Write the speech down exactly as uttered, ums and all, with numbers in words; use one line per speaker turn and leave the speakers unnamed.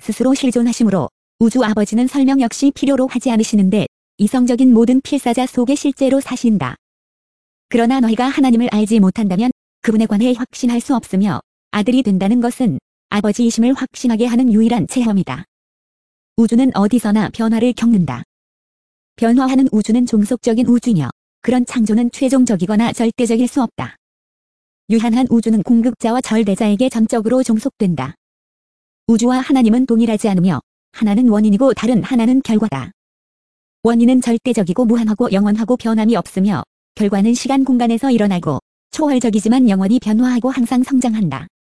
스스로 실존하시므로 우주 아버지는 설명 역시 필요로 하지 않으시는데 이성적인 모든 필사자 속에 실제로 사신다. 그러나 너희가 하나님을 알지 못한다면 그분에 관해 확신할 수 없으며 아들이 된다는 것은 아버지이심을 확신하게 하는 유일한 체험이다. 우주는 어디서나 변화를 겪는다. 변화하는 우주는 종속적인 우주며 그런 창조는 최종적이거나 절대적일 수 없다. 유한한 우주는 공급자와 절대자에게 전적으로 종속된다. 우주와 하나님은 동일하지 않으며 하나는 원인이고 다른 하나는 결과다. 원인은 절대적이고 무한하고 영원하고 변함이 없으며 결과는 시간 공간에서 일어나고 초월적이지만 영원히 변화하고 항상 성장한다.